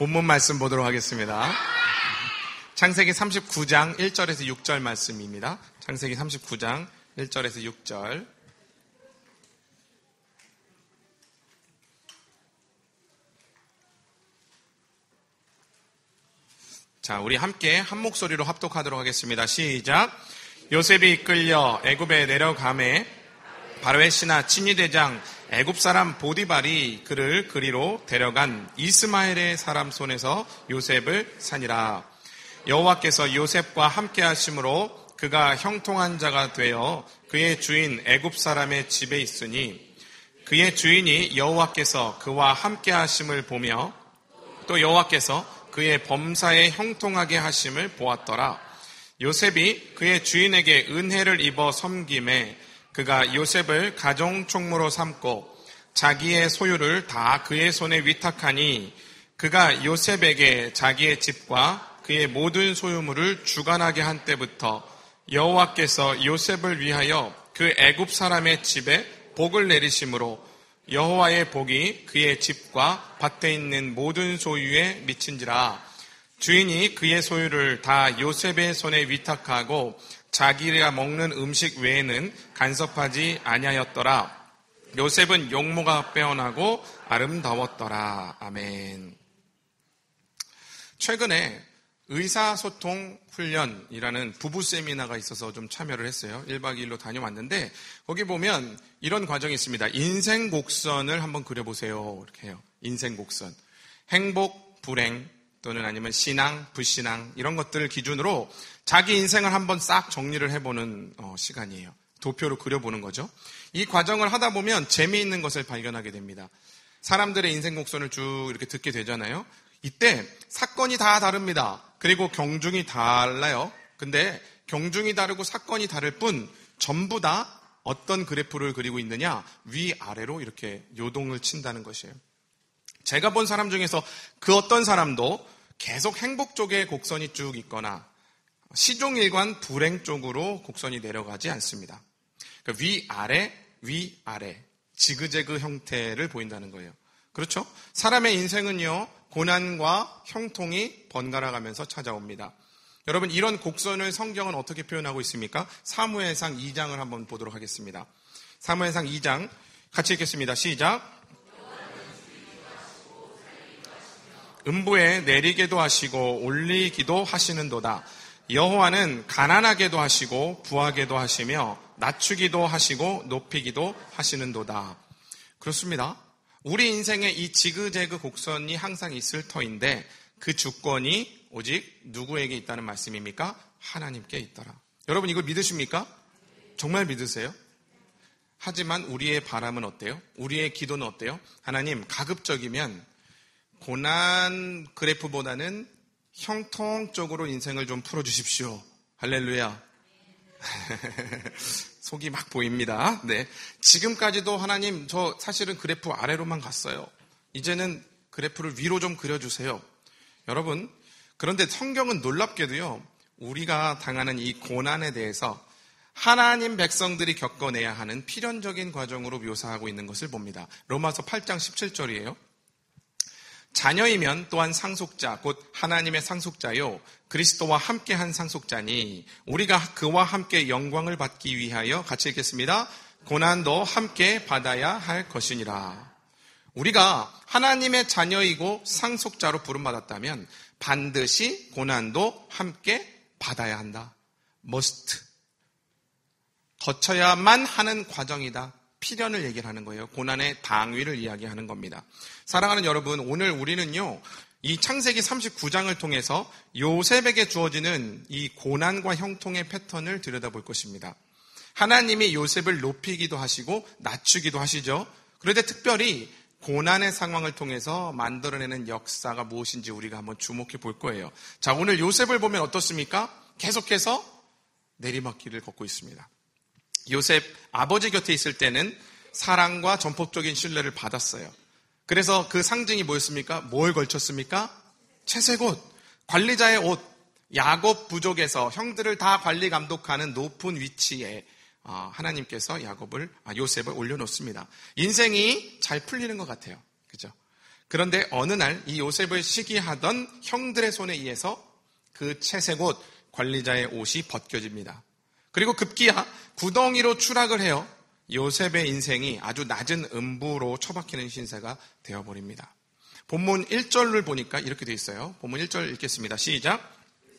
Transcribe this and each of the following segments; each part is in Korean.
본문 말씀 보도록 하겠습니다. 창세기 39장 1절에서 6절 말씀입니다. 창세기 39장 1절에서 6절. 자, 우리 함께 한 목소리로 합독하도록 하겠습니다. 시작. 요셉이 이끌려 애굽에 내려가매 바로의 신하 친위대장 애굽 사람 보디발이 그를 그리로 데려간 이스마엘의 사람 손에서 요셉을 산이라. 여호와께서 요셉과 함께 하심으로 그가 형통한 자가 되어 그의 주인 애굽 사람의 집에 있으니 그의 주인이 여호와께서 그와 함께 하심을 보며 또 여호와께서 그의 범사에 형통하게 하심을 보았더라. 요셉이 그의 주인에게 은혜를 입어 섬김에 그가 요셉을 가정 총무로 삼고 자기의 소유를 다 그의 손에 위탁하니 그가 요셉에게 자기의 집과 그의 모든 소유물을 주관하게 한 때부터 여호와께서 요셉을 위하여 그 애굽 사람의 집에 복을 내리심으로 여호와의 복이 그의 집과 밭에 있는 모든 소유에 미친지라. 주인이 그의 소유를 다 요셉의 손에 위탁하고 자기가 먹는 음식 외에는 간섭하지 아니하였더라. 요셉은 용모가 빼어나고 아름다웠더라. 아멘. 최근에 의사소통 훈련이라는 부부 세미나가 있어서 좀 참여를 했어요. 1박 2일로 다녀왔는데 거기 보면 이런 과정이 있습니다. 인생 곡선을 한번 그려보세요. 이렇게 해요. 인생 곡선. 행복, 불행 또는 아니면 신앙, 불신앙 이런 것들을 기준으로 자기 인생을 한번 싹 정리를 해보는 시간이에요. 도표로 그려보는 거죠. 이 과정을 하다 보면 재미있는 것을 발견하게 됩니다. 사람들의 인생 곡선을 쭉 이렇게 듣게 되잖아요. 이때 사건이 다 다릅니다. 그리고 경중이 달라요. 근데 경중이 다르고 사건이 다를 뿐 전부 다 어떤 그래프를 그리고 있느냐? 위아래로 이렇게 요동을 친다는 것이에요. 제가 본 사람 중에서 그 어떤 사람도 계속 행복 쪽에 곡선이 쭉 있거나 시종일관 불행 쪽으로 곡선이 내려가지 않습니다. 그러니까 위아래 지그재그 형태를 보인다는 거예요. 그렇죠? 사람의 인생은요, 고난과 형통이 번갈아 가면서 찾아옵니다. 여러분, 이런 곡선을 성경은 어떻게 표현하고 있습니까? 사무엘상 2장을 한번 보도록 하겠습니다. 사무엘상 2장 같이 읽겠습니다. 시작. 음부에 내리게도 하시고 올리기도 하시는도다. 여호와는 가난하게도 하시고 부하게도 하시며 낮추기도 하시고 높이기도 하시는도다. 그렇습니다. 우리 인생에 이 지그재그 곡선이 항상 있을 터인데 그 주권이 오직 누구에게 있다는 말씀입니까? 하나님께 있더라. 여러분 이걸 믿으십니까? 정말 믿으세요? 하지만 우리의 바람은 어때요? 우리의 기도는 어때요? 하나님, 가급적이면 고난 그래프보다는 형통 쪽으로 인생을 좀 풀어주십시오. 할렐루야. 속이 막 보입니다. 네. 지금까지도 하나님, 저 사실은 그래프 아래로만 갔어요. 이제는 그래프를 위로 좀 그려주세요. 여러분, 그런데 성경은 놀랍게도요, 우리가 당하는 이 고난에 대해서 하나님 백성들이 겪어내야 하는 필연적인 과정으로 묘사하고 있는 것을 봅니다. 로마서 8장 17절이에요. 자녀이면 또한 상속자, 곧 하나님의 상속자요, 그리스도와 함께한 상속자니 우리가 그와 함께 영광을 받기 위하여 같이 읽겠습니다. 고난도 함께 받아야 할 것이니라. 우리가 하나님의 자녀이고 상속자로 부름받았다면 반드시 고난도 함께 받아야 한다. must. 거쳐야만 하는 과정이다. 필연을 얘기를 하는 거예요. 고난의 당위를 이야기하는 겁니다. 사랑하는 여러분, 오늘 우리는요, 이 창세기 39장을 통해서 요셉에게 주어지는 이 고난과 형통의 패턴을 들여다볼 것입니다. 하나님이 요셉을 높이기도 하시고 낮추기도 하시죠. 그런데 특별히 고난의 상황을 통해서 만들어내는 역사가 무엇인지 우리가 한번 주목해 볼 거예요. 자, 오늘 요셉을 보면 어떻습니까? 계속해서 내리막길을 걷고 있습니다. 요셉 아버지 곁에 있을 때는 사랑과 전폭적인 신뢰를 받았어요. 그래서 그 상징이 뭐였습니까? 뭘 걸쳤습니까? 채색 옷, 관리자의 옷. 야곱 부족에서 형들을 다 관리 감독하는 높은 위치에 하나님께서 요셉을 올려놓습니다. 인생이 잘 풀리는 것 같아요. 그죠? 그런데 어느 날 이 요셉을 시기하던 형들의 손에 의해서 그 채색 옷, 관리자의 옷이 벗겨집니다. 그리고 급기야 구덩이로 추락을 해요. 요셉의 인생이 아주 낮은 음부로 처박히는 신세가 되어버립니다. 본문 1절을 보니까 이렇게 돼 있어요. 본문 1절 읽겠습니다. 시작.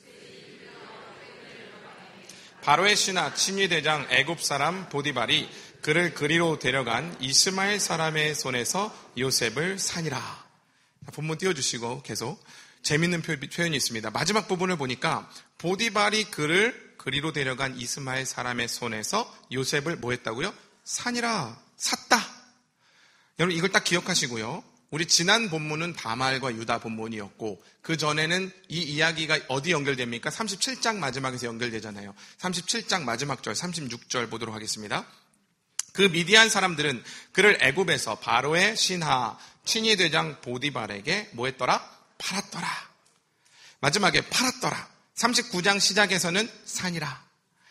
바로의 신하 친위대장 애굽 사람 보디발이 그를 그리로 데려간 이스마엘 사람의 손에서 요셉을 산이라. 본문 띄워주시고 계속 재밌는 표현이 있습니다. 마지막 부분을 보니까 보디발이 그를 그리로 데려간 이스마엘 사람의 손에서 요셉을 뭐 했다고요? 산이라, 샀다. 여러분 이걸 딱 기억하시고요. 우리 지난 본문은 다말과 유다 본문이었고 그 전에는 이 이야기가 어디 연결됩니까? 37장 마지막에서 연결되잖아요. 37장 마지막 절 36절 보도록 하겠습니다. 그 미디안 사람들은 그를 애굽에서 바로의 신하 친위대장 보디발에게 뭐 했더라? 팔았더라. 마지막에 팔았더라. 39장 시작에서는 산이라.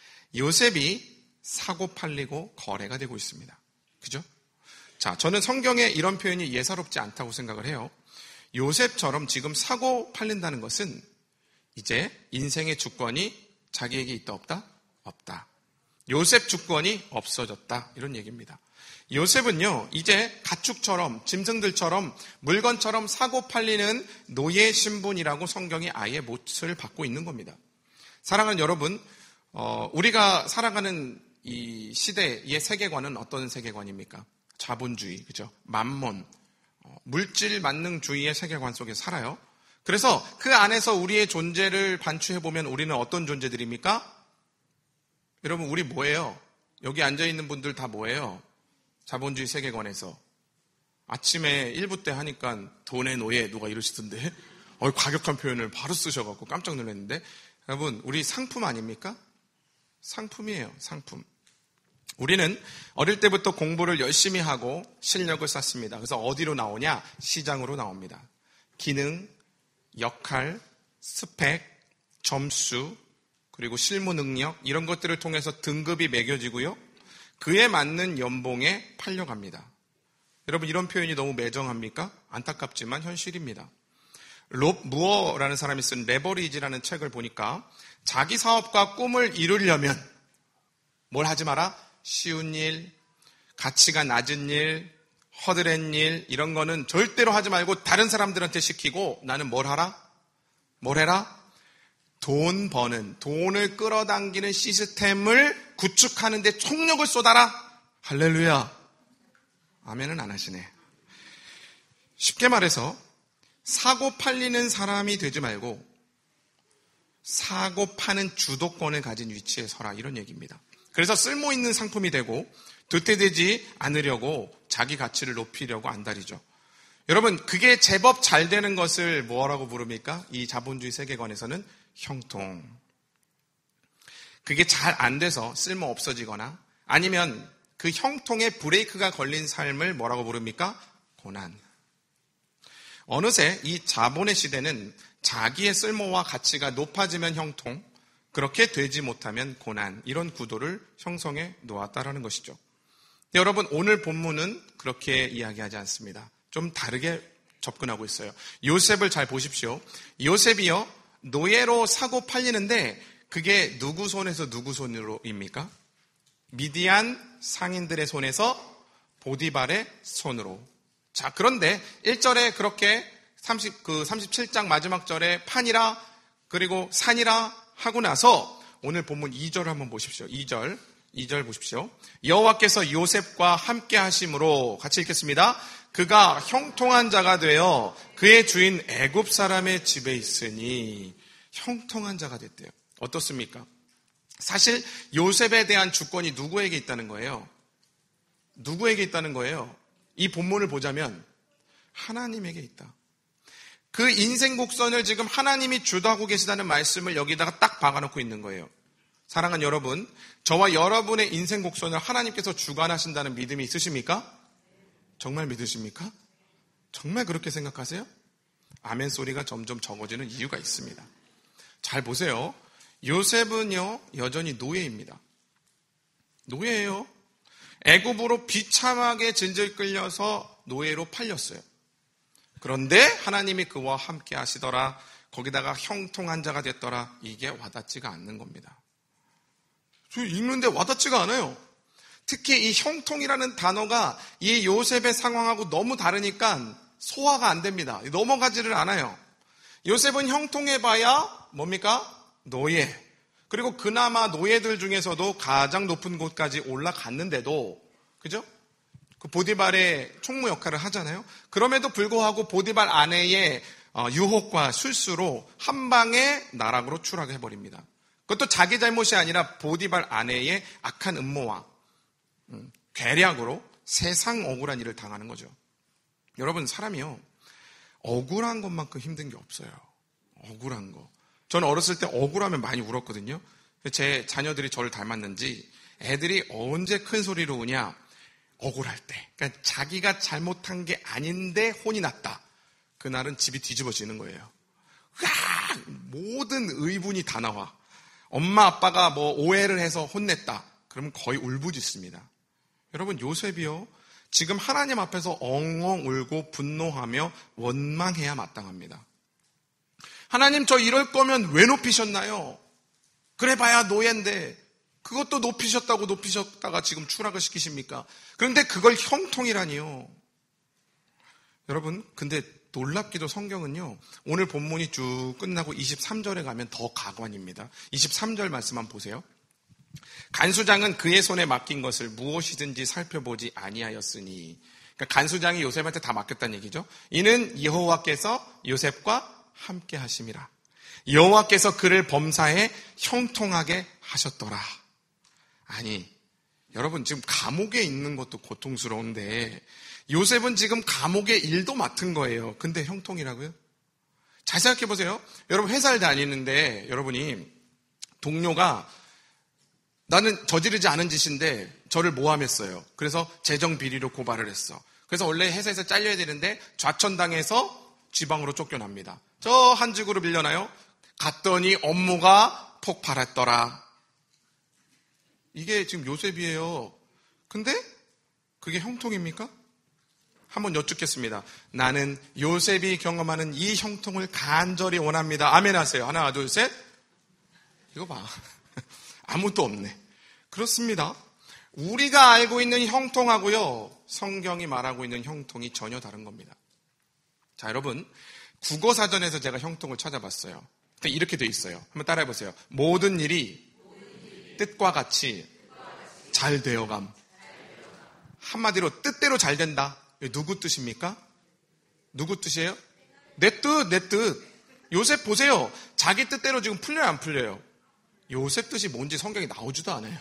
요셉이 사고 팔리고 거래가 되고 있습니다. 그죠? 자, 저는 성경에 이런 표현이 예사롭지 않다고 생각을 해요. 요셉처럼 지금 사고 팔린다는 것은 이제 인생의 주권이 자기에게 있다 없다? 없다. 요셉 주권이 없어졌다. 이런 얘기입니다. 요셉은요, 이제 가축처럼, 짐승들처럼, 물건처럼 사고 팔리는 노예 신분이라고 성경이 아예 못을 받고 있는 겁니다. 사랑하는 여러분, 우리가 살아가는 이 시대의 세계관은 어떤 세계관입니까? 자본주의, 그죠? 만몬, 물질 만능주의의 세계관 속에 살아요. 그래서 그 안에서 우리의 존재를 반추해보면 우리는 어떤 존재들입니까? 여러분, 우리 뭐예요? 여기 앉아있는 분들 다 뭐예요? 자본주의 세계관에서. 아침에 1부 때 하니까 돈의 노예 누가 이러시던데? 과격한 표현을 바로 쓰셔갖고 깜짝 놀랐는데. 여러분, 우리 상품 아닙니까? 상품이에요, 상품. 우리는 어릴 때부터 공부를 열심히 하고 실력을 쌓습니다. 그래서 어디로 나오냐? 시장으로 나옵니다. 기능, 역할, 스펙, 점수, 그리고 실무 능력 이런 것들을 통해서 등급이 매겨지고요. 그에 맞는 연봉에 팔려갑니다. 여러분 이런 표현이 너무 매정합니까? 안타깝지만 현실입니다. 롭 무어라는 사람이 쓴 레버리지라는 책을 보니까 자기 사업과 꿈을 이루려면 뭘 하지 마라? 쉬운 일, 가치가 낮은 일, 허드렛 일 이런 거는 절대로 하지 말고 다른 사람들한테 시키고 나는 뭘 하라? 뭘 해라? 돈 버는, 돈을 끌어당기는 시스템을 구축하는 데 총력을 쏟아라. 할렐루야. 아멘은 안 하시네. 쉽게 말해서 사고 팔리는 사람이 되지 말고 사고 파는 주도권을 가진 위치에 서라 이런 얘기입니다. 그래서 쓸모있는 상품이 되고 도태되지 않으려고 자기 가치를 높이려고 안달이죠. 여러분 그게 제법 잘 되는 것을 뭐라고 부릅니까? 이 자본주의 세계관에서는 형통. 그게 잘 안 돼서 쓸모 없어지거나 아니면 그 형통에 브레이크가 걸린 삶을 뭐라고 부릅니까? 고난. 어느새 이 자본의 시대는 자기의 쓸모와 가치가 높아지면 형통, 그렇게 되지 못하면 고난, 이런 구도를 형성해 놓았다라는 것이죠. 여러분 오늘 본문은 그렇게 이야기하지 않습니다. 좀 다르게 접근하고 있어요. 요셉을 잘 보십시오. 요셉이요 노예로 사고 팔리는데 그게 누구 손에서 누구 손으로입니까? 미디안 상인들의 손에서 보디발의 손으로. 자, 그런데 1절에 그렇게 37장 마지막 절에 판이라 그리고 산이라 하고 나서 오늘 본문 2절을 한번 보십시오. 2절 보십시오. 여호와께서 요셉과 함께 하심으로 같이 읽겠습니다. 그가 형통한 자가 되어 그의 주인 애굽 사람의 집에 있으니 형통한 자가 됐대요. 어떻습니까? 사실 요셉에 대한 주권이 누구에게 있다는 거예요? 누구에게 있다는 거예요? 이 본문을 보자면 하나님에게 있다. 그 인생 곡선을 지금 하나님이 주도하고 계시다는 말씀을 여기다가 딱 박아놓고 있는 거예요. 사랑하는 여러분, 저와 여러분의 인생 곡선을 하나님께서 주관하신다는 믿음이 있으십니까? 정말 믿으십니까? 정말 그렇게 생각하세요? 아멘 소리가 점점 적어지는 이유가 있습니다. 잘 보세요. 요셉은요 여전히 노예입니다. 노예예요. 애굽으로 비참하게 진질 끌려서 노예로 팔렸어요. 그런데 하나님이 그와 함께 하시더라. 거기다가 형통한 자가 됐더라. 이게 와닿지가 않는 겁니다. 저 읽는데 와닿지가 않아요. 특히 이 형통이라는 단어가 이 요셉의 상황하고 너무 다르니까 소화가 안 됩니다. 넘어가지를 않아요. 요셉은 형통해봐야 뭡니까? 노예. 그리고 그나마 노예들 중에서도 가장 높은 곳까지 올라갔는데도, 그죠? 그 보디발의 총무 역할을 하잖아요. 그럼에도 불구하고 보디발 아내의 유혹과 실수로 한 방에 나락으로 추락해버립니다. 그것도 자기 잘못이 아니라 보디발 아내의 악한 음모와 괴략으로 세상 억울한 일을 당하는 거죠. 여러분, 사람이요, 억울한 것만큼 힘든 게 없어요. 억울한 거. 저는 어렸을 때 억울하면 많이 울었거든요. 제 자녀들이 저를 닮았는지 애들이 언제 큰 소리로 우냐? 억울할 때. 그러니까 자기가 잘못한 게 아닌데 혼이 났다. 그날은 집이 뒤집어지는 거예요. 으악! 모든 의분이 다 나와. 엄마 아빠가 뭐 오해를 해서 혼냈다. 그러면 거의 울부짖습니다. 여러분, 요셉이요, 지금 하나님 앞에서 엉엉 울고 분노하며 원망해야 마땅합니다. 하나님, 저 이럴 거면 왜 높이셨나요? 그래봐야 노예인데 그것도 높이셨다가 지금 추락을 시키십니까? 그런데 그걸 형통이라니요. 여러분, 근데 놀랍게도 성경은요, 오늘 본문이 쭉 끝나고 23절에 가면 더 가관입니다. 23절 말씀 한번 보세요. 간수장은 그의 손에 맡긴 것을 무엇이든지 살펴보지 아니하였으니, 그러니까 간수장이 요셉한테 다 맡겼다는 얘기죠. 이는 여호와께서 요셉과 함께 하심이라. 여호와께서 그를 범사에 형통하게 하셨더라. 아니, 여러분, 지금 감옥에 있는 것도 고통스러운데 요셉은 지금 감옥의 일도 맡은 거예요. 근데 형통이라고요? 잘 생각해 보세요. 여러분, 회사를 다니는데 여러분이 동료가 나는 저지르지 않은 짓인데 저를 모함했어요. 그래서 재정비리로 고발을 했어. 그래서 원래 회사에서 잘려야 되는데 좌천당해서 지방으로 쫓겨납니다. 저 한직으로 밀려나요? 갔더니 업무가 폭발했더라. 이게 지금 요셉이에요. 근데 그게 형통입니까? 한번 여쭙겠습니다. 나는 요셉이 경험하는 이 형통을 간절히 원합니다. 아멘 하세요. 하나, 둘, 셋. 이거 봐. 아무도 없네. 그렇습니다. 우리가 알고 있는 형통하고요, 성경이 말하고 있는 형통이 전혀 다른 겁니다. 자, 여러분, 국어사전에서 제가 형통을 찾아봤어요. 이렇게 돼 있어요. 한번 따라해보세요. 모든 일이 뜻과 같이 잘 되어감. 한마디로 뜻대로 잘 된다. 누구 뜻입니까? 누구 뜻이에요? 내 뜻. 요셉 보세요. 자기 뜻대로 지금 풀려요, 안 풀려요? 요셉 뜻이 뭔지 성경에 나오지도 않아요.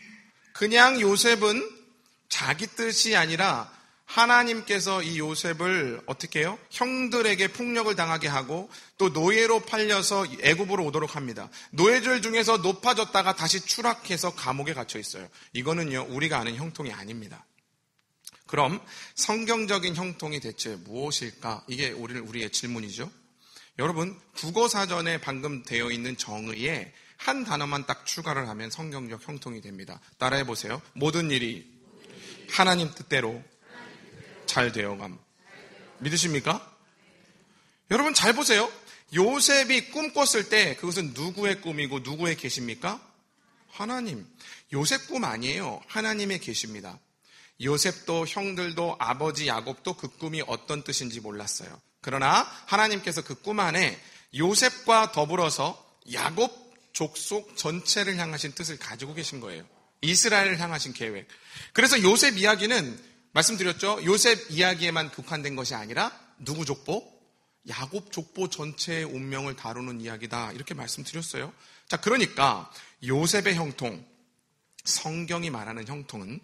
그냥 요셉은 자기 뜻이 아니라 하나님께서 이 요셉을 어떻게 해요? 형들에게 폭력을 당하게 하고 또 노예로 팔려서 애굽으로 오도록 합니다. 노예들 중에서 높아졌다가 다시 추락해서 감옥에 갇혀 있어요. 이거는요, 우리가 아는 형통이 아닙니다. 그럼 성경적인 형통이 대체 무엇일까? 이게 우리의 질문이죠. 여러분, 국어사전에 방금 되어 있는 정의에 한 단어만 딱 추가를 하면 성경적 형통이 됩니다. 따라해 보세요. 모든 일이 하나님 뜻대로 잘 되어감. 믿으십니까? 여러분, 잘 보세요. 요셉이 꿈 꿨을 때 그것은 누구의 꿈이고 누구의 계시입니까? 하나님. 요셉 꿈 아니에요. 하나님의 계시입니다. 요셉도 형들도 아버지 야곱도 그 꿈이 어떤 뜻인지 몰랐어요. 그러나 하나님께서 그 꿈 안에 요셉과 더불어서 야곱 족속 전체를 향하신 뜻을 가지고 계신 거예요. 이스라엘을 향하신 계획. 그래서 요셉 이야기는 말씀드렸죠. 요셉 이야기에만 국한된 것이 아니라 누구 족보? 야곱 족보 전체의 운명을 다루는 이야기다. 이렇게 말씀드렸어요. 자, 그러니까 요셉의 형통, 성경이 말하는 형통은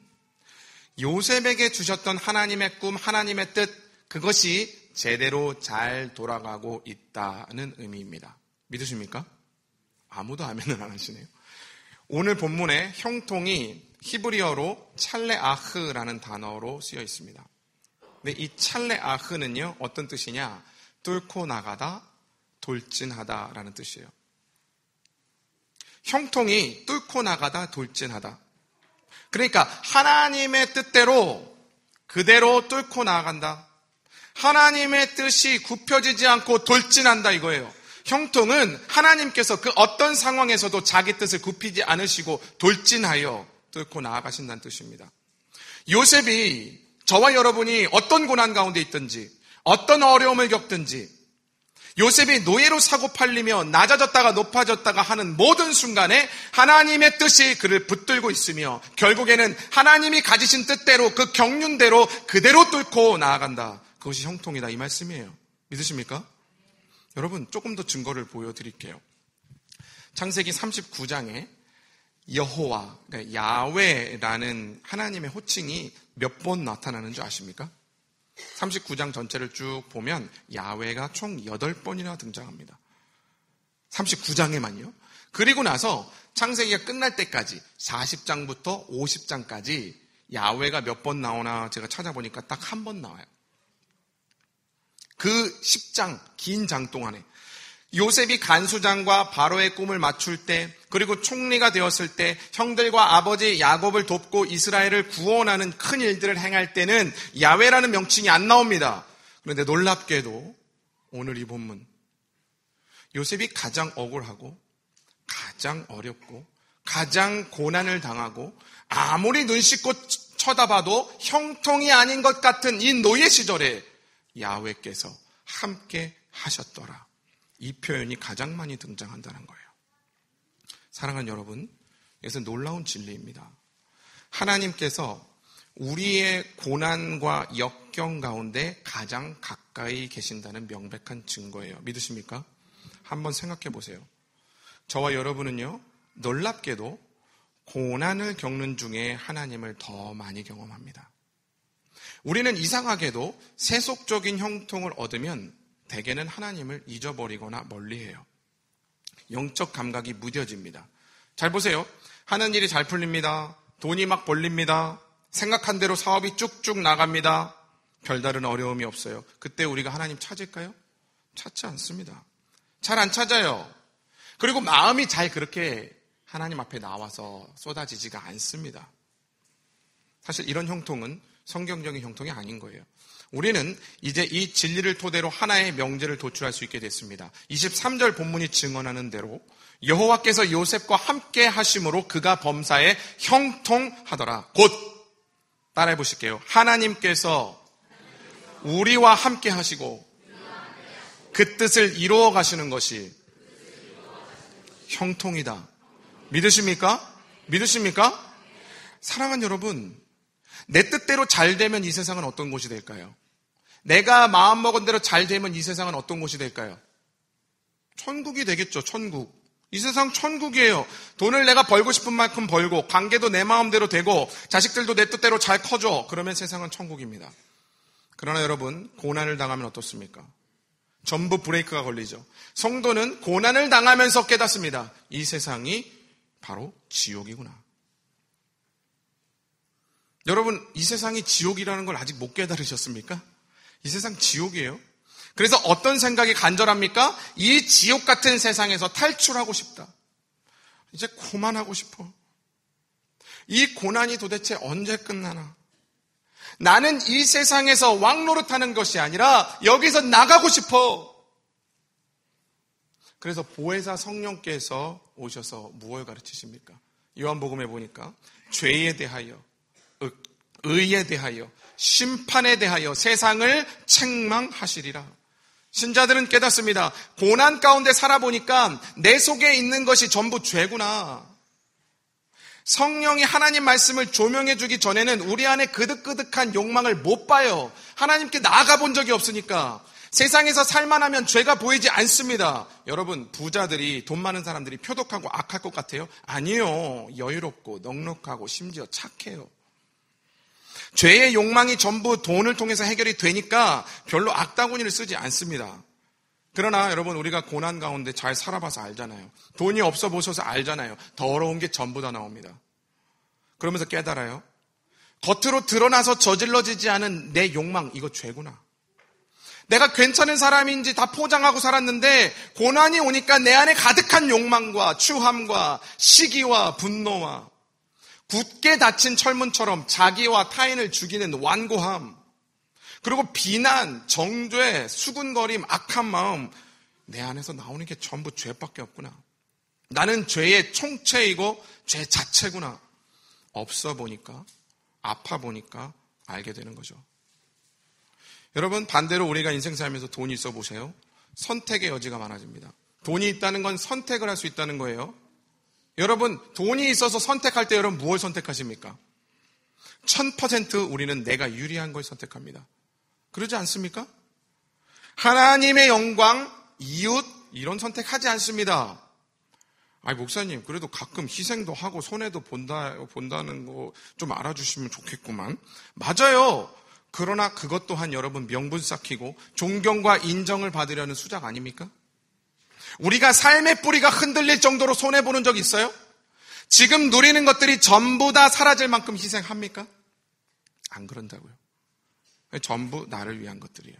요셉에게 주셨던 하나님의 꿈, 하나님의 뜻, 그것이 제대로 잘 돌아가고 있다는 의미입니다. 믿으십니까? 아무도 아멘을 안 하시네요. 오늘 본문의 형통이 히브리어로 찰레아흐라는 단어로 쓰여 있습니다. 근데 이 찰레아흐는요, 어떤 뜻이냐? 뚫고 나가다, 돌진하다라는 뜻이에요. 형통이 뚫고 나가다, 돌진하다. 그러니까 하나님의 뜻대로 그대로 뚫고 나아간다. 하나님의 뜻이 굽혀지지 않고 돌진한다 이거예요. 형통은 하나님께서 그 어떤 상황에서도 자기 뜻을 굽히지 않으시고 돌진하여 뚫고 나아가신다는 뜻입니다. 요셉이 저와 여러분이 어떤 고난 가운데 있든지 어떤 어려움을 겪든지 요셉이 노예로 사고 팔리며 낮아졌다가 높아졌다가 하는 모든 순간에 하나님의 뜻이 그를 붙들고 있으며 결국에는 하나님이 가지신 뜻대로 그 경륜대로 그대로 뚫고 나아간다. 그것이 형통이다 이 말씀이에요. 믿으십니까? 여러분 조금 더 증거를 보여드릴게요. 창세기 39장에 여호와, 그러니까 야훼라는 하나님의 호칭이 몇 번 나타나는 줄 아십니까? 39장 전체를 쭉 보면 야훼가 총 8번이나 등장합니다. 39장에만요. 그리고 나서 창세기가 끝날 때까지 40장부터 50장까지 야훼가 몇 번 나오나 제가 찾아보니까 딱 한 번 나와요. 그 10장 긴 장 동안에 요셉이 간수장과 바로의 꿈을 맞출 때 그리고 총리가 되었을 때 형들과 아버지 야곱을 돕고 이스라엘을 구원하는 큰 일들을 행할 때는 야훼라는 명칭이 안 나옵니다. 그런데 놀랍게도 오늘 이 본문 요셉이 가장 억울하고 가장 어렵고 가장 고난을 당하고 아무리 눈 씻고 쳐다봐도 형통이 아닌 것 같은 이 노예 시절에 야훼께서 함께 하셨더라. 이 표현이 가장 많이 등장한다는 거예요. 사랑하는 여러분, 이것은 놀라운 진리입니다. 하나님께서 우리의 고난과 역경 가운데 가장 가까이 계신다는 명백한 증거예요. 믿으십니까? 한번 생각해 보세요. 저와 여러분은요, 놀랍게도 고난을 겪는 중에 하나님을 더 많이 경험합니다. 우리는 이상하게도 세속적인 형통을 얻으면 대개는 하나님을 잊어버리거나 멀리해요. 영적 감각이 무뎌집니다. 잘 보세요. 하는 일이 잘 풀립니다. 돈이 막 벌립니다. 생각한 대로 사업이 쭉쭉 나갑니다. 별다른 어려움이 없어요. 그때 우리가 하나님 찾을까요? 찾지 않습니다. 잘 안 찾아요. 그리고 마음이 잘 그렇게 하나님 앞에 나와서 쏟아지지가 않습니다. 사실 이런 형통은 성경적인 형통이 아닌 거예요. 우리는 이제 이 진리를 토대로 하나의 명제를 도출할 수 있게 됐습니다. 23절 본문이 증언하는 대로 여호와께서 요셉과 함께 하심으로 그가 범사에 형통하더라. 곧 따라해 보실게요. 하나님께서 우리와 함께 하시고 그 뜻을 이루어 가시는 것이 형통이다. 믿으십니까? 믿으십니까? 사랑하는 여러분, 내 뜻대로 잘 되면 이 세상은 어떤 곳이 될까요? 내가 마음먹은 대로 잘 되면 이 세상은 어떤 곳이 될까요? 천국이 되겠죠. 천국. 이 세상 천국이에요. 돈을 내가 벌고 싶은 만큼 벌고 관계도 내 마음대로 되고 자식들도 내 뜻대로 잘 커져. 그러면 세상은 천국입니다. 그러나 여러분, 고난을 당하면 어떻습니까? 전부 브레이크가 걸리죠. 성도는 고난을 당하면서 깨닫습니다. 이 세상이 바로 지옥이구나. 여러분, 이 세상이 지옥이라는 걸 아직 못 깨달으셨습니까? 이 세상 지옥이에요. 그래서 어떤 생각이 간절합니까? 이 지옥 같은 세상에서 탈출하고 싶다. 이제 그만하고 싶어. 이 고난이 도대체 언제 끝나나? 나는 이 세상에서 왕노릇하는 것이 아니라 여기서 나가고 싶어. 그래서 보혜사 성령께서 오셔서 무엇을 가르치십니까? 요한복음에 보니까 죄에 대하여, 의에 대하여, 심판에 대하여 세상을 책망하시리라. 신자들은 깨닫습니다. 고난 가운데 살아보니까 내 속에 있는 것이 전부 죄구나. 성령이 하나님 말씀을 조명해 주기 전에는 우리 안에 그득그득한 욕망을 못 봐요. 하나님께 나아가 본 적이 없으니까. 세상에서 살만하면 죄가 보이지 않습니다. 여러분, 부자들이, 돈 많은 사람들이 표독하고 악할 것 같아요? 아니요. 여유롭고 넉넉하고 심지어 착해요. 죄의 욕망이 전부 돈을 통해서 해결이 되니까 별로 악다구니를 쓰지 않습니다. 그러나 여러분, 우리가 고난 가운데 잘 살아봐서 알잖아요. 돈이 없어 보셔서 알잖아요. 더러운 게 전부 다 나옵니다. 그러면서 깨달아요. 겉으로 드러나서 저질러지지 않은 내 욕망, 이거 죄구나. 내가 괜찮은 사람인지 다 포장하고 살았는데 고난이 오니까 내 안에 가득한 욕망과 추함과 시기와 분노와 굳게 닫힌 철문처럼 자기와 타인을 죽이는 완고함, 그리고 비난, 정죄, 수군거림, 악한 마음, 내 안에서 나오는 게 전부 죄밖에 없구나. 나는 죄의 총체이고 죄 자체구나. 없어 보니까, 아파 보니까 알게 되는 거죠. 여러분, 반대로 우리가 인생 살면서 돈이 있어 보세요. 선택의 여지가 많아집니다. 돈이 있다는 건 선택을 할 수 있다는 거예요. 여러분, 돈이 있어서 선택할 때 여러분 무엇을 선택하십니까? 1000% 우리는 내가 유리한 걸 선택합니다. 그러지 않습니까? 하나님의 영광, 이웃, 이런 선택하지 않습니다. 아니, 목사님, 그래도 가끔 희생도 하고 손해도 본다는 거 좀 알아주시면 좋겠구만. 맞아요. 그러나 그것 또한 여러분 명분 쌓이고 존경과 인정을 받으려는 수작 아닙니까? 우리가 삶의 뿌리가 흔들릴 정도로 손해보는 적 있어요? 지금 누리는 것들이 전부 다 사라질 만큼 희생합니까? 안 그런다고요. 전부 나를 위한 것들이에요.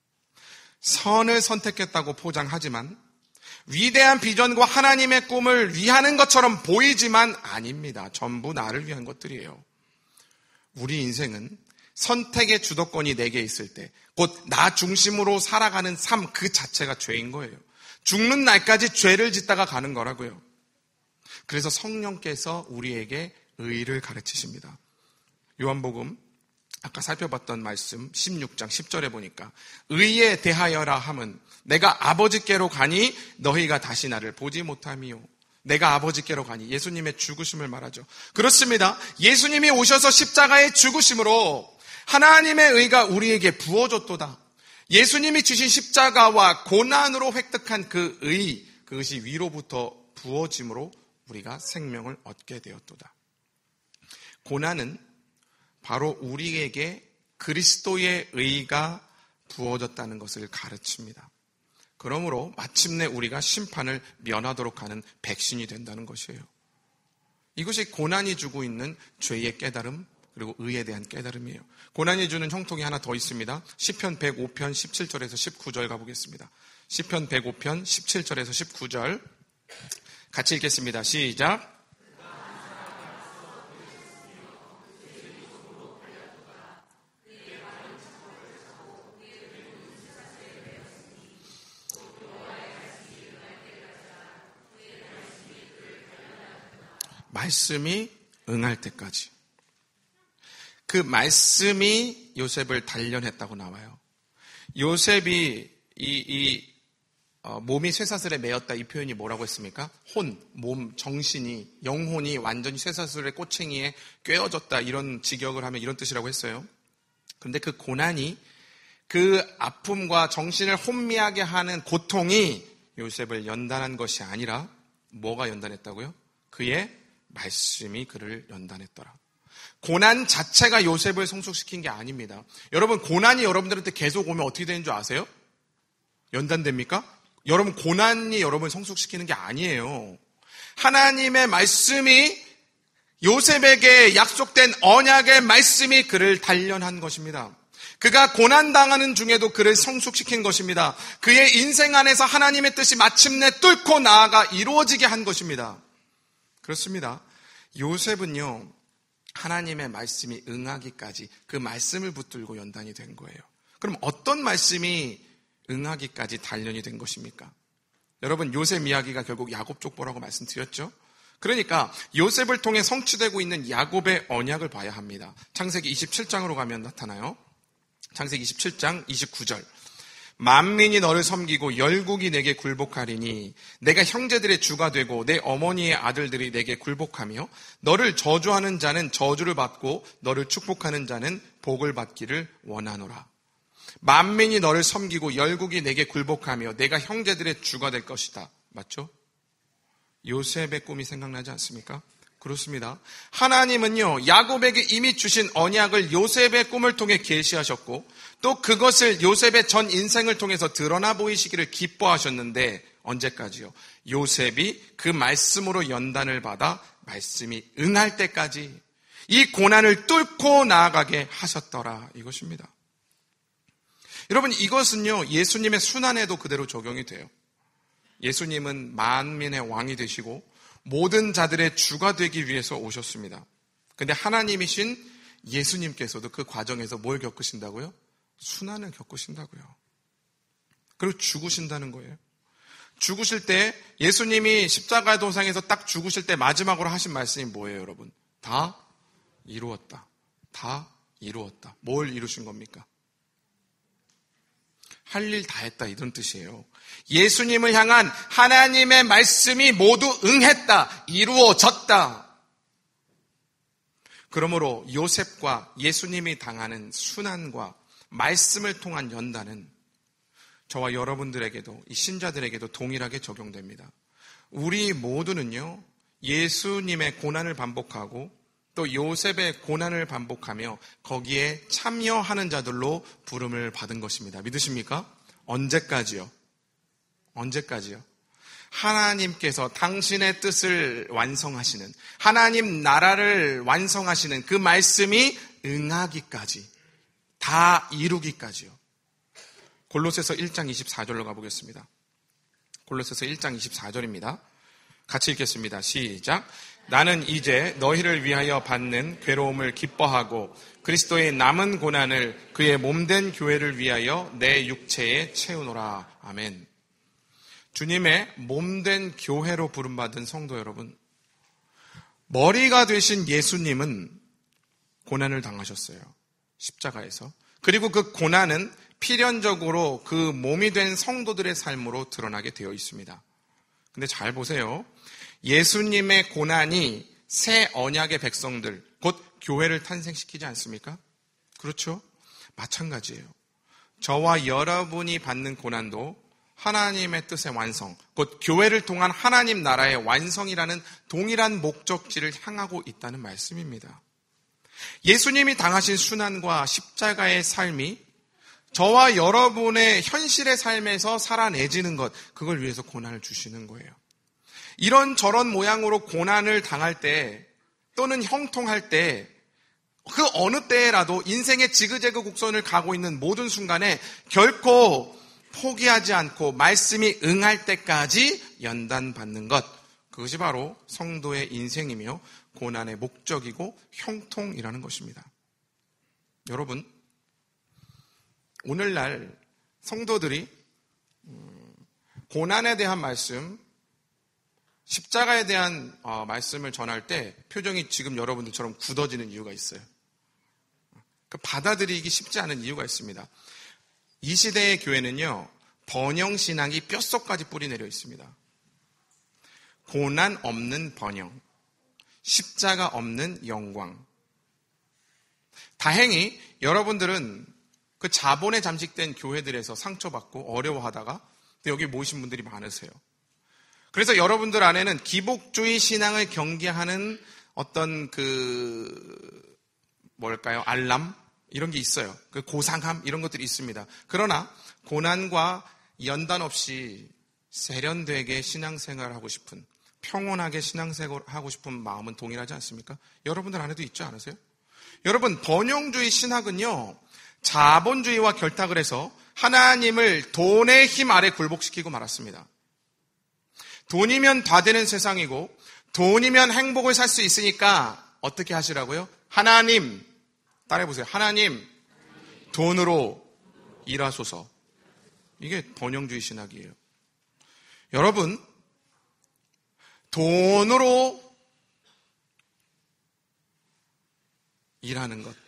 선을 선택했다고 포장하지만 위대한 비전과 하나님의 꿈을 위하는 것처럼 보이지만 아닙니다. 전부 나를 위한 것들이에요. 우리 인생은 선택의 주도권이 내게 있을 때 곧 나 중심으로 살아가는 삶 그 자체가 죄인 거예요. 죽는 날까지 죄를 짓다가 가는 거라고요. 그래서 성령께서 우리에게 의를 가르치십니다. 요한복음 아까 살펴봤던 말씀 16장 10절에 보니까 의에 대하여라 함은 내가 아버지께로 가니 너희가 다시 나를 보지 못함이요. 내가 아버지께로 가니 예수님의 죽으심을 말하죠. 그렇습니다. 예수님이 오셔서 십자가의 죽으심으로 하나님의 의가 우리에게 부어졌도다. 예수님이 주신 십자가와 고난으로 획득한 그 의, 그것이 위로부터 부어짐으로 우리가 생명을 얻게 되었도다. 고난은 바로 우리에게 그리스도의 의가 부어졌다는 것을 가르칩니다. 그러므로 마침내 우리가 심판을 면하도록 하는 백신이 된다는 것이에요. 이것이 고난이 주고 있는 죄의 깨달음 그리고 의에 대한 깨달음이에요. 고난이 주는 형통이 하나 더 있습니다. 시편 105편 17절에서 19절 가보겠습니다. 시편 105편 17절에서 19절 같이 읽겠습니다. 시작. 말씀이 응할 때까지. 그 말씀이 요셉을 단련했다고 나와요. 요셉이 몸이 쇠사슬에 매였다 이 표현이 뭐라고 했습니까? 몸, 정신이, 영혼이 완전히 쇠사슬의 꼬챙이에 꿰어졌다 이런 직역을 하면 이런 뜻이라고 했어요. 그런데 그 고난이 그 아픔과 정신을 혼미하게 하는 고통이 요셉을 연단한 것이 아니라 뭐가 연단했다고요? 그의 말씀이 그를 연단했더라. 고난 자체가 요셉을 성숙시킨 게 아닙니다. 여러분, 고난이 여러분들한테 계속 오면 어떻게 되는 줄 아세요? 연단됩니까? 여러분, 고난이 여러분을 성숙시키는 게 아니에요. 하나님의 말씀이 요셉에게 약속된 언약의 말씀이 그를 단련한 것입니다. 그가 고난당하는 중에도 그를 성숙시킨 것입니다. 그의 인생 안에서 하나님의 뜻이 마침내 뚫고 나아가 이루어지게 한 것입니다. 그렇습니다. 요셉은요, 하나님의 말씀이 응하기까지 그 말씀을 붙들고 연단이 된 거예요. 그럼 어떤 말씀이 응하기까지 단련이 된 것입니까? 여러분, 요셉 이야기가 결국 야곱 족보라고 말씀드렸죠? 그러니까 요셉을 통해 성취되고 있는 야곱의 언약을 봐야 합니다. 창세기 27장으로 가면 나타나요. 창세기 27장 29절. 만민이 너를 섬기고 열국이 내게 굴복하리니 내가 형제들의 주가 되고 내 어머니의 아들들이 내게 굴복하며 너를 저주하는 자는 저주를 받고 너를 축복하는 자는 복을 받기를 원하노라. 만민이 너를 섬기고 열국이 내게 굴복하며 내가 형제들의 주가 될 것이다. 맞죠? 요셉의 꿈이 생각나지 않습니까? 그렇습니다. 하나님은요, 야곱에게 이미 주신 언약을 요셉의 꿈을 통해 계시하셨고 또 그것을 요셉의 전 인생을 통해서 드러나 보이시기를 기뻐하셨는데 언제까지요? 요셉이 그 말씀으로 연단을 받아 말씀이 응할 때까지 이 고난을 뚫고 나아가게 하셨더라 이것입니다. 여러분, 이것은요, 예수님의 순환에도 그대로 적용이 돼요. 예수님은 만민의 왕이 되시고 모든 자들의 주가 되기 위해서 오셨습니다. 근데 하나님이신 예수님께서도 그 과정에서 뭘 겪으신다고요? 순환을 겪으신다고요. 그리고 죽으신다는 거예요. 죽으실 때 예수님이 십자가 도상에서 딱 죽으실 때 마지막으로 하신 말씀이 뭐예요, 여러분? 다 이루었다. 다 이루었다. 뭘 이루신 겁니까? 할 일 다 했다, 이런 뜻이에요. 예수님을 향한 하나님의 말씀이 모두 응했다. 이루어졌다. 그러므로 요셉과 예수님이 당하는 순환과 말씀을 통한 연단은 저와 여러분들에게도, 이 신자들에게도 동일하게 적용됩니다. 우리 모두는요, 예수님의 고난을 반복하고 또 요셉의 고난을 반복하며 거기에 참여하는 자들로 부름을 받은 것입니다. 믿으십니까? 언제까지요? 언제까지요? 하나님께서 당신의 뜻을 완성하시는, 하나님 나라를 완성하시는 그 말씀이 응하기까지, 다 이루기까지요. 골로새서 1장 24절로 가보겠습니다. 골로새서 1장 24절입니다. 같이 읽겠습니다. 시작. 나는 이제 너희를 위하여 받는 괴로움을 기뻐하고 그리스도의 남은 고난을 그의 몸된 교회를 위하여 내 육체에 채우노라. 아멘. 주님의 몸된 교회로 부름받은 성도 여러분, 머리가 되신 예수님은 고난을 당하셨어요. 십자가에서. 그리고 그 고난은 필연적으로 그 몸이 된 성도들의 삶으로 드러나게 되어 있습니다. 근데 잘 보세요. 예수님의 고난이 새 언약의 백성들, 곧 교회를 탄생시키지 않습니까? 그렇죠? 마찬가지예요. 저와 여러분이 받는 고난도 하나님의 뜻의 완성, 곧 교회를 통한 하나님 나라의 완성이라는 동일한 목적지를 향하고 있다는 말씀입니다. 예수님이 당하신 순환과 십자가의 삶이 저와 여러분의 현실의 삶에서 살아내지는 것, 그걸 위해서 고난을 주시는 거예요. 이런저런 모양으로 고난을 당할 때 또는 형통할 때 그 어느 때라도 인생의 지그재그 곡선을 가고 있는 모든 순간에 결코 포기하지 않고 말씀이 응할 때까지 연단받는 것, 그것이 바로 성도의 인생이며 고난의 목적이고 형통이라는 것입니다. 여러분, 오늘날 성도들이 고난에 대한 말씀, 십자가에 대한 말씀을 전할 때 표정이 지금 여러분들처럼 굳어지는 이유가 있어요. 받아들이기 쉽지 않은 이유가 있습니다. 이 시대의 교회는요, 번영신앙이 뼛속까지 뿌리내려 있습니다. 고난 없는 번영, 십자가 없는 영광. 다행히 여러분들은 그 자본에 잠식된 교회들에서 상처받고 어려워하다가 여기 모이신 분들이 많으세요. 그래서 여러분들 안에는 기복주의 신앙을 경계하는 어떤 알람? 이런 게 있어요. 그 고상함? 이런 것들이 있습니다. 그러나 고난과 연단 없이 세련되게 신앙생활을 하고 싶은, 평온하게 신앙생활을 하고 싶은 마음은 동일하지 않습니까? 여러분들 안에도 있지 않으세요? 여러분, 번영주의 신학은요, 자본주의와 결탁을 해서 하나님을 돈의 힘 아래 굴복시키고 말았습니다. 돈이면 다 되는 세상이고 돈이면 행복을 살 수 있으니까 어떻게 하시라고요? 하나님, 따라해보세요. 하나님, 돈으로 일하소서. 이게 번영주의 신학이에요. 여러분, 돈으로 일하는 것,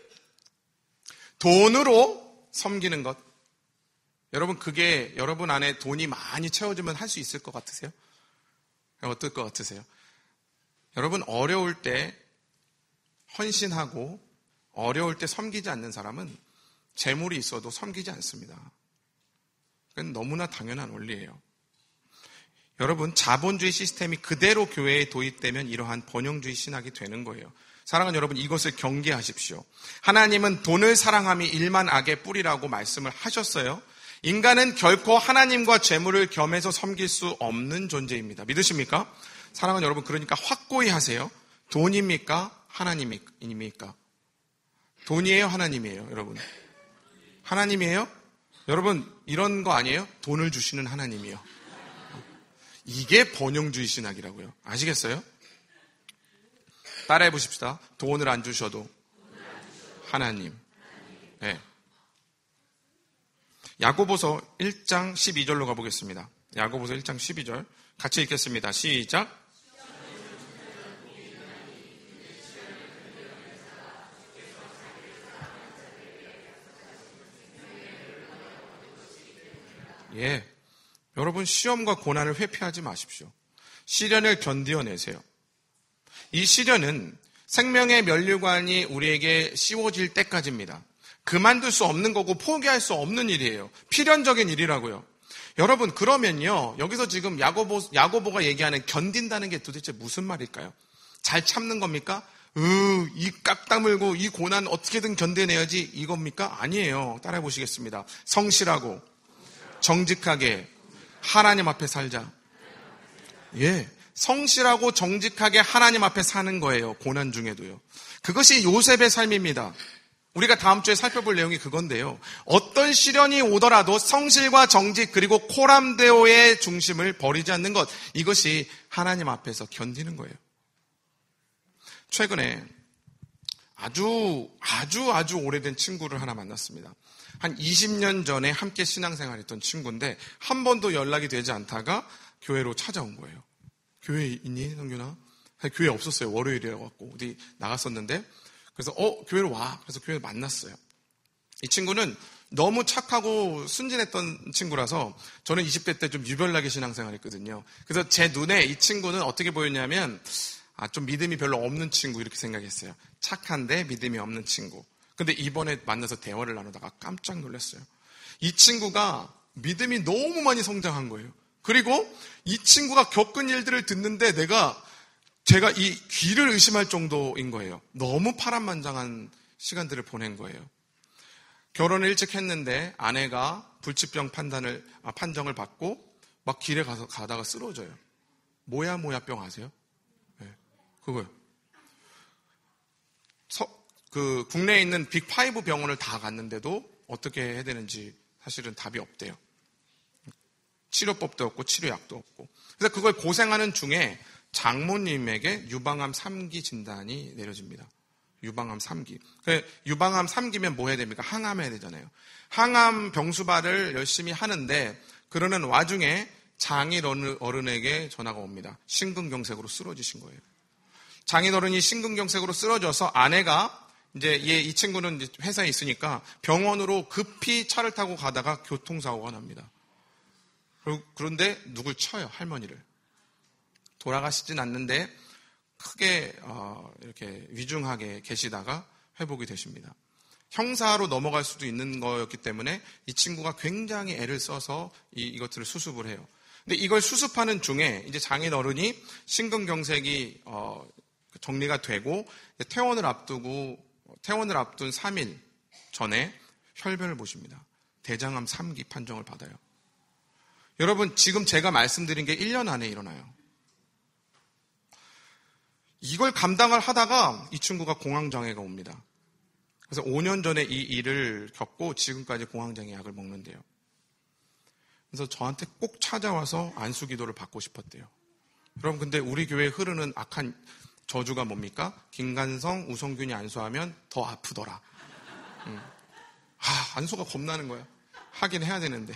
돈으로 섬기는 것, 여러분, 그게 여러분 안에 돈이 많이 채워지면 할 수 있을 것 같으세요? 어떨 것 같으세요? 여러분, 어려울 때 헌신하고 어려울 때 섬기지 않는 사람은 재물이 있어도 섬기지 않습니다. 그건 너무나 당연한 원리예요. 여러분, 자본주의 시스템이 그대로 교회에 도입되면 이러한 번영주의 신학이 되는 거예요. 사랑하는 여러분, 이것을 경계하십시오. 하나님은 돈을 사랑함이 일만 악의 뿌리라고 말씀을 하셨어요. 인간은 결코 하나님과 재물을 겸해서 섬길 수 없는 존재입니다. 믿으십니까? 사랑하는 여러분, 그러니까 확고히 하세요. 돈입니까? 하나님입니까? 돈이에요? 하나님이에요? 여러분, 하나님이에요? 여러분, 이런 거 아니에요? 돈을 주시는 하나님이요. 이게 번영주의 신학이라고요. 아시겠어요? 따라해 보십시다. 돈을 안 주셔도 하나님. 네. 야고보서 1장 12절로 가보겠습니다. 야고보서 1장 12절 같이 읽겠습니다. 시작. 예, 여러분 시험과 고난을 회피하지 마십시오. 시련을 견디어내세요. 이 시련은 생명의 면류관이 우리에게 씌워질 때까지입니다. 그만둘 수 없는 거고 포기할 수 없는 일이에요. 필연적인 일이라고요. 여러분, 그러면요, 여기서 지금 야고보가 얘기하는 견딘다는 게 도대체 무슨 말일까요? 잘 참는 겁니까? 이 깍 다물고 이 고난 어떻게든 견뎌내야지 이겁니까? 아니에요. 따라해 보시겠습니다. 성실하고 정직하게 하나님 앞에 살자. 예, 성실하고 정직하게 하나님 앞에 사는 거예요. 고난 중에도요. 그것이 요셉의 삶입니다. 우리가 다음 주에 살펴볼 내용이 그건데요. 어떤 시련이 오더라도 성실과 정직 그리고 코람데오의 중심을 버리지 않는 것, 이것이 하나님 앞에서 견디는 거예요. 최근에 아주 오래된 친구를 하나 만났습니다. 한 20년 전에 함께 신앙생활했던 친구인데 한 번도 연락이 되지 않다가 교회로 찾아온 거예요. 교회 있니, 성균아? 교회 없었어요. 월요일이라고 어디 나갔었는데, 그래서 교회로 와. 그래서 교회를 만났어요. 이 친구는 너무 착하고 순진했던 친구라서 저는 20대 때 좀 유별나게 신앙생활했거든요. 그래서 제 눈에 이 친구는 어떻게 보였냐면 좀 믿음이 별로 없는 친구 이렇게 생각했어요. 착한데 믿음이 없는 친구. 근데 이번에 만나서 대화를 나누다가 깜짝 놀랐어요. 이 친구가 믿음이 너무 많이 성장한 거예요. 그리고 이 친구가 겪은 일들을 듣는데 제가 이 귀를 의심할 정도인 거예요. 너무 파란만장한 시간들을 보낸 거예요. 결혼을 일찍 했는데 아내가 불치병 판정을 받고 막 길에 가다가 쓰러져요. 모야병 아세요? 네, 그거요. 국내에 있는 빅5 병원을 다 갔는데도 어떻게 해야 되는지 사실은 답이 없대요. 치료법도 없고 치료약도 없고. 그래서 그걸 고생하는 중에 장모님에게 유방암 3기 진단이 내려집니다. 유방암 3기. 유방암 3기면 뭐 해야 됩니까? 항암해야 되잖아요. 항암 병수발을 열심히 하는데 그러는 와중에 장인 어른에게 전화가 옵니다. 심근경색으로 쓰러지신 거예요. 장인 어른이 심근경색으로 쓰러져서 아내가 이 친구는 이제 회사에 있으니까 병원으로 급히 차를 타고 가다가 교통사고가 납니다. 그런데 누굴 쳐요, 할머니를. 돌아가시진 않는데 크게 이렇게 위중하게 계시다가 회복이 되십니다. 형사로 넘어갈 수도 있는 거였기 때문에 이 친구가 굉장히 애를 써서 이것들을 수습을 해요. 근데 이걸 수습하는 중에 이제 장인 어른이 심근경색이 정리가 되고 퇴원을 앞둔 3일 전에 혈변을 보십니다. 대장암 3기 판정을 받아요. 여러분, 지금 제가 말씀드린 게 1년 안에 일어나요. 이걸 감당을 하다가 이 친구가 공황장애가 옵니다. 그래서 5년 전에 이 일을 겪고 지금까지 공황장애 약을 먹는데요. 그래서 저한테 꼭 찾아와서 안수 기도를 받고 싶었대요. 여러분, 근데 우리 교회에 흐르는 악한 저주가 뭡니까? 김관성, 우성균이 안수하면 더 아프더라. 안수가 겁나는 거야. 하긴 해야 되는데.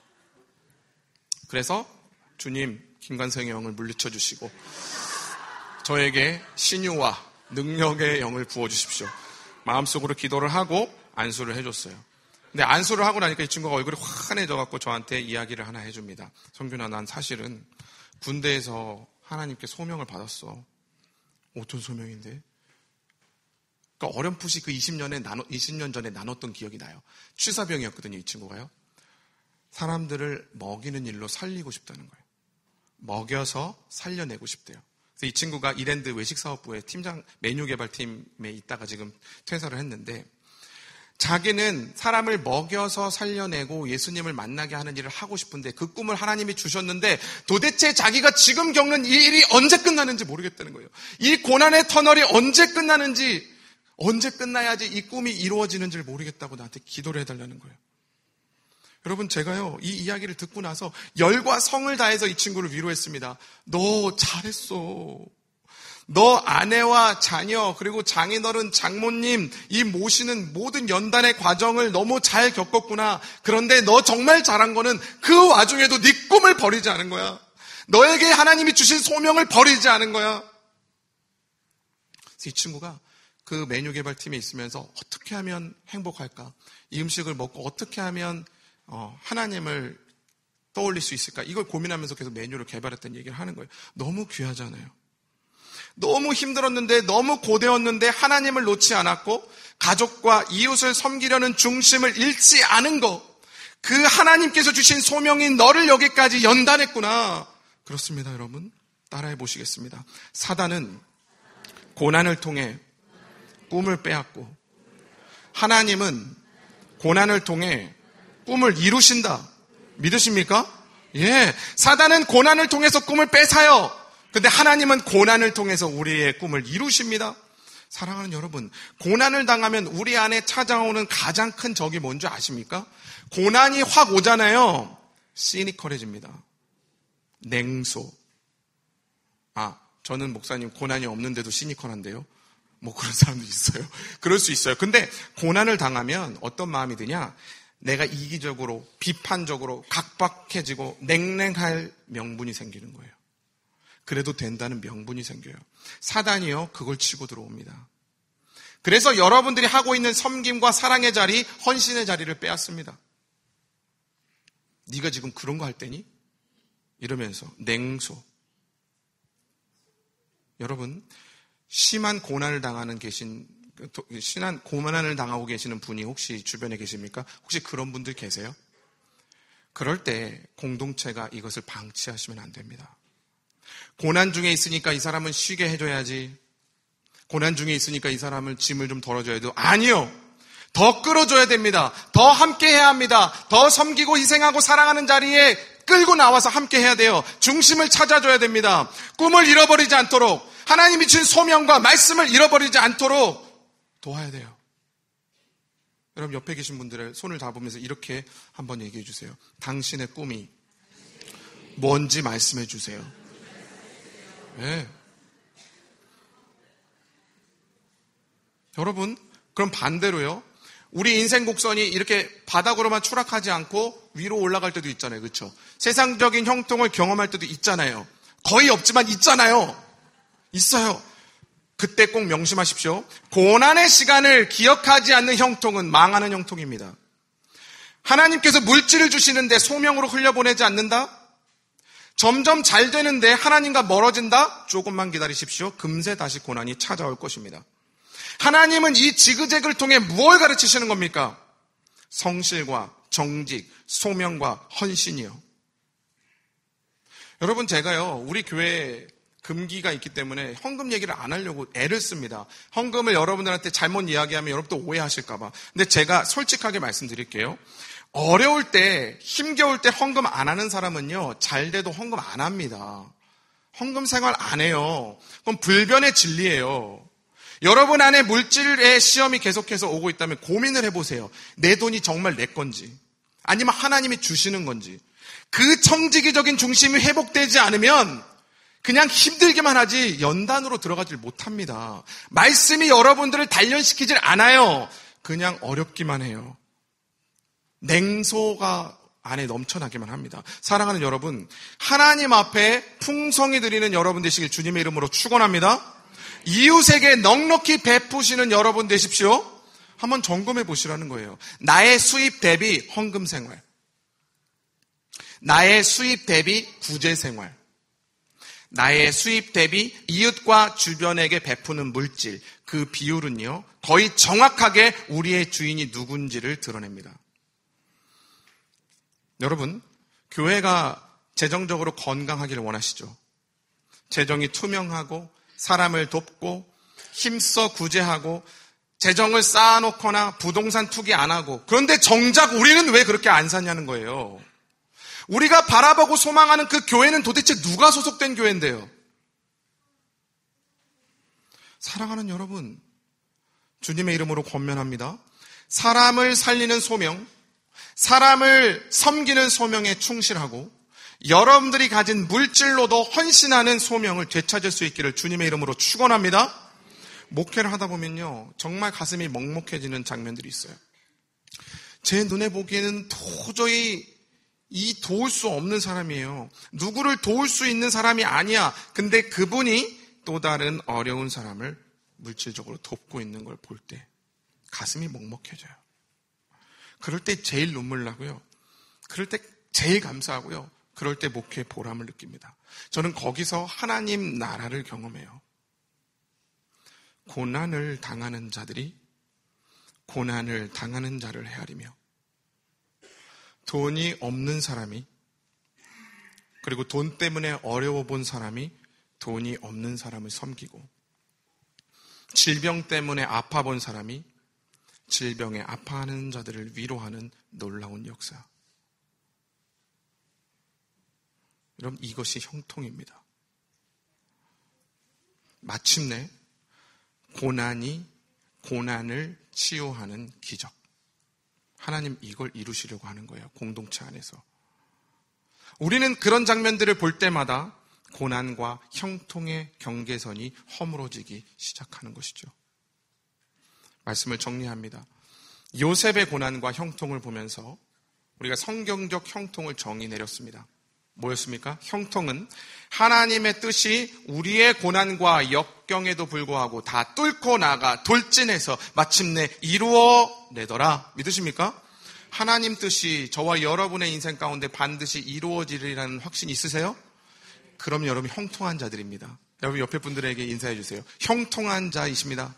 그래서 주님, 김관성의 영을 물리쳐 주시고 저에게 신유와 능력의 영을 부어주십시오. 마음속으로 기도를 하고 안수를 해줬어요. 근데 안수를 하고 나니까 이 친구가 얼굴이 환해져갖고 저한테 이야기를 하나 해줍니다. 성균아, 난 사실은 군대에서 하나님께 소명을 받았어. 어떤 소명인데? 그러니까 어렴풋이 그 20년 전에 나눴던 기억이 나요. 취사병이었거든요, 이 친구가요. 사람들을 먹이는 일로 살리고 싶다는 거예요. 먹여서 살려내고 싶대요. 그래서 이 친구가 이랜드 외식사업부의 팀장 메뉴 개발팀에 있다가 지금 퇴사를 했는데 자기는 사람을 먹여서 살려내고 예수님을 만나게 하는 일을 하고 싶은데 그 꿈을 하나님이 주셨는데 도대체 자기가 지금 겪는 이 일이 언제 끝나는지 모르겠다는 거예요. 이 고난의 터널이 언제 끝나는지, 언제 끝나야지 이 꿈이 이루어지는지를 모르겠다고 나한테 기도를 해달라는 거예요. 여러분, 제가요, 이 이야기를 듣고 나서 열과 성을 다해서 이 친구를 위로했습니다. 너 잘했어. 너 아내와 자녀 그리고 장인어른 장모님 이 모시는 모든 연단의 과정을 너무 잘 겪었구나. 그런데 너 정말 잘한 거는 그 와중에도 네 꿈을 버리지 않은 거야. 너에게 하나님이 주신 소명을 버리지 않은 거야. 이 친구가 그 메뉴 개발팀에 있으면서 어떻게 하면 행복할까? 이 음식을 먹고 어떻게 하면 하나님을 떠올릴 수 있을까? 이걸 고민하면서 계속 메뉴를 개발했다는 얘기를 하는 거예요. 너무 귀하잖아요. 너무 힘들었는데 너무 고되었는데 하나님을 놓지 않았고 가족과 이웃을 섬기려는 중심을 잃지 않은 것. 그 하나님께서 주신 소명인 너를 여기까지 연단했구나. 그렇습니다, 여러분. 따라해 보시겠습니다. 사단은 고난을 통해 꿈을 빼앗고 하나님은 고난을 통해 꿈을 이루신다. 믿으십니까? 예. 사단은 고난을 통해서 꿈을 뺏어요. 근데 하나님은 고난을 통해서 우리의 꿈을 이루십니다. 사랑하는 여러분, 고난을 당하면 우리 안에 찾아오는 가장 큰 적이 뭔지 아십니까? 고난이 확 오잖아요. 시니컬해집니다. 냉소. 저는 목사님 고난이 없는데도 시니컬한데요. 뭐 그런 사람도 있어요. 그럴 수 있어요. 근데 고난을 당하면 어떤 마음이 드냐? 내가 이기적으로, 비판적으로, 각박해지고 냉랭할 명분이 생기는 거예요. 그래도 된다는 명분이 생겨요. 사단이요, 그걸 치고 들어옵니다. 그래서 여러분들이 하고 있는 섬김과 사랑의 자리, 헌신의 자리를 빼앗습니다. 네가 지금 그런 거 할 때니? 이러면서 냉소. 여러분, 심한 고난을 당하고 계시는 분이 혹시 주변에 계십니까? 혹시 그런 분들 계세요? 그럴 때 공동체가 이것을 방치하시면 안 됩니다. 고난 중에 있으니까 이 사람은 쉬게 해줘야지. 고난 중에 있으니까 이 사람을 짐을 좀 덜어줘야 돼요. 아니요. 더 끌어줘야 됩니다. 더 함께 해야 합니다. 더 섬기고 희생하고 사랑하는 자리에 끌고 나와서 함께 해야 돼요. 중심을 찾아줘야 됩니다. 꿈을 잃어버리지 않도록, 하나님이 준 소명과 말씀을 잃어버리지 않도록 도와야 돼요. 여러분, 옆에 계신 분들의 손을 잡으면서 이렇게 한번 얘기해 주세요. 당신의 꿈이 뭔지 말씀해 주세요. 네. 여러분, 그럼 반대로요. 우리 인생 곡선이 이렇게 바닥으로만 추락하지 않고 위로 올라갈 때도 있잖아요. 그렇죠? 세상적인 형통을 경험할 때도 있잖아요. 거의 없지만 있잖아요. 있어요. 그때 꼭 명심하십시오. 고난의 시간을 기억하지 않는 형통은 망하는 형통입니다. 하나님께서 물질을 주시는데 소명으로 흘려보내지 않는다? 점점 잘 되는데 하나님과 멀어진다? 조금만 기다리십시오. 금세 다시 고난이 찾아올 것입니다. 하나님은 이 지그재그를 통해 무엇을 가르치시는 겁니까? 성실과 정직, 소명과 헌신이요. 여러분, 제가요, 우리 교회에 금기가 있기 때문에 헌금 얘기를 안 하려고 애를 씁니다. 헌금을 여러분들한테 잘못 이야기하면 여러분도 오해하실까봐. 근데 제가 솔직하게 말씀드릴게요. 어려울 때, 힘겨울 때 헌금 안 하는 사람은요, 잘 돼도 헌금 안 합니다. 헌금 생활 안 해요. 그건 불변의 진리예요. 여러분 안에 물질의 시험이 계속해서 오고 있다면 고민을 해보세요. 내 돈이 정말 내 건지, 아니면 하나님이 주시는 건지. 그 청지기적인 중심이 회복되지 않으면 그냥 힘들기만 하지 연단으로 들어가질 못합니다. 말씀이 여러분들을 단련시키질 않아요. 그냥 어렵기만 해요. 냉소가 안에 넘쳐나기만 합니다. 사랑하는 여러분, 하나님 앞에 풍성히 드리는 여러분 되시길 주님의 이름으로 축원합니다. 이웃에게 넉넉히 베푸시는 여러분 되십시오. 한번 점검해 보시라는 거예요. 나의 수입 대비 헌금 생활, 나의 수입 대비 구제 생활, 나의 수입 대비 이웃과 주변에게 베푸는 물질, 그 비율은요, 거의 정확하게 우리의 주인이 누군지를 드러냅니다. 여러분, 교회가 재정적으로 건강하기를 원하시죠? 재정이 투명하고 사람을 돕고 힘써 구제하고 재정을 쌓아놓거나 부동산 투기 안 하고, 그런데 정작 우리는 왜 그렇게 안 사냐는 거예요. 우리가 바라보고 소망하는 그 교회는 도대체 누가 소속된 교회인데요? 사랑하는 여러분, 주님의 이름으로 권면합니다. 사람을 살리는 소명, 사람을 섬기는 소명에 충실하고 여러분들이 가진 물질로도 헌신하는 소명을 되찾을 수 있기를 주님의 이름으로 축원합니다. 목회를 하다 보면요, 정말 가슴이 먹먹해지는 장면들이 있어요. 제 눈에 보기에는 도저히 도울 수 없는 사람이에요. 누구를 도울 수 있는 사람이 아니야. 근데 그분이 또 다른 어려운 사람을 물질적으로 돕고 있는 걸 볼 때 가슴이 먹먹해져요. 그럴 때 제일 눈물 나고요. 그럴 때 제일 감사하고요. 그럴 때 목회의 보람을 느낍니다. 저는 거기서 하나님 나라를 경험해요. 고난을 당하는 자들이 고난을 당하는 자를 헤아리며, 돈이 없는 사람이, 그리고 돈 때문에 어려워 본 사람이 돈이 없는 사람을 섬기고, 질병 때문에 아파 본 사람이 질병에 아파하는 자들을 위로하는 놀라운 역사. 여러분, 이것이 형통입니다. 마침내 고난이 고난을 치유하는 기적. 하나님 이걸 이루시려고 하는 거예요. 공동체 안에서. 우리는 그런 장면들을 볼 때마다 고난과 형통의 경계선이 허물어지기 시작하는 것이죠. 말씀을 정리합니다. 요셉의 고난과 형통을 보면서 우리가 성경적 형통을 정의 내렸습니다. 뭐였습니까? 형통은 하나님의 뜻이 우리의 고난과 역경에도 불구하고 다 뚫고 나가 돌진해서 마침내 이루어내더라. 믿으십니까? 하나님 뜻이 저와 여러분의 인생 가운데 반드시 이루어지리라는 확신 있으세요? 그럼 여러분 형통한 자들입니다. 여러분 옆에 분들에게 인사해 주세요. 형통한 자이십니다.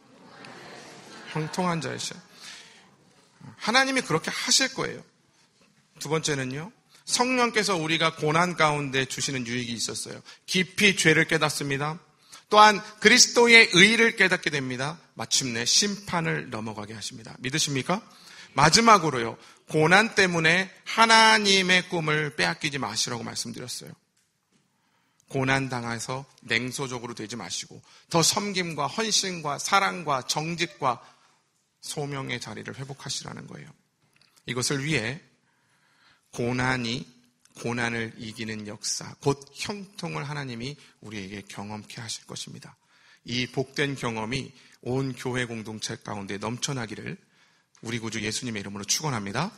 형통한 자이셔. 하나님이 그렇게 하실 거예요. 두 번째는요, 성령께서 우리가 고난 가운데 주시는 유익이 있었어요. 깊이 죄를 깨닫습니다. 또한 그리스도의 의를 깨닫게 됩니다. 마침내 심판을 넘어가게 하십니다. 믿으십니까? 마지막으로요, 고난 때문에 하나님의 꿈을 빼앗기지 마시라고 말씀드렸어요. 고난 당해서 냉소적으로 되지 마시고 더 섬김과 헌신과 사랑과 정직과 소명의 자리를 회복하시라는 거예요. 이것을 위해 고난을 이기는 역사, 곧 형통을 하나님이 우리에게 경험케 하실 것입니다. 이 복된 경험이 온 교회 공동체 가운데 넘쳐나기를 우리 구주 예수님의 이름으로 축원합니다.